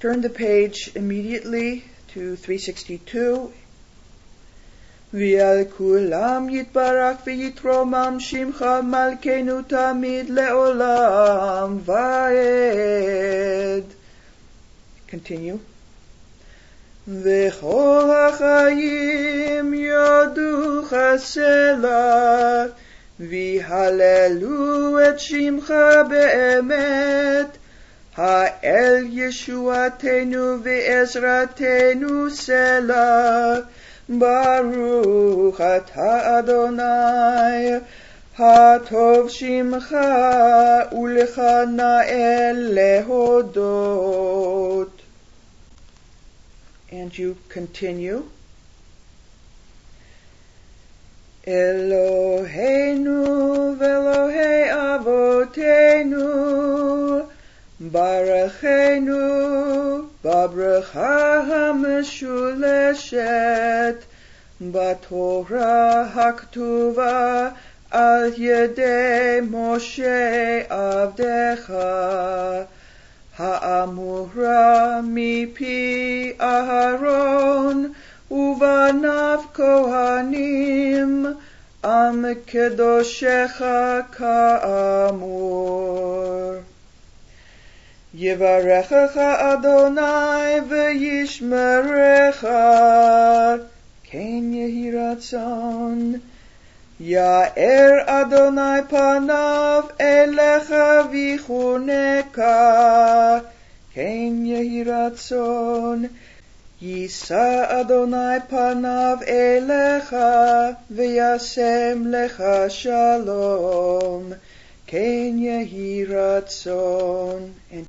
Turn the page immediately to 362. ועל כולם יתברך ויתרומם שמך מלכנו תמיד לעולם ועד. Continue. וכל החיים יודוך סלע, והללו את שמך באמת, האל ישועתנו ועזרתנו סלע. ברוך אתה אדוני, הטוב שמך ולך נאה להודות. And you continue. Eloheinu ve'Elohei avotenu, barakenu b'bracha hameshuleshet, b'Torah haktuva al yedei Moshe avdecha, ha'amura mipi Aharon ובניו כהנים עם קדושך כאמור. יברכך אדוני וישמרך, כן יהי רצון. יאר אדוני פניו אליך ויחונקה, כן יהי רצון. יישא אדוני פניו אליך וישם לך שלום, כן יהי רצון.